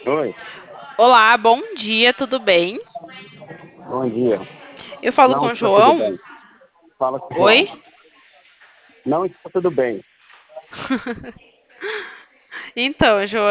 Oi, Olá, bom dia, tudo bem? bom dia. Eu falo Não com o está tudo João? bem. Fala com o Oi? João. Não está tudo bem. Então, João.